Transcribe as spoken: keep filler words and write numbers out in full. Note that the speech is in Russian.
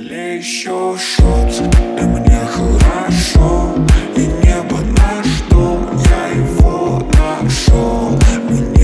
Налей еще шот, и мне хорошо. И небо наш дом, я его нашел.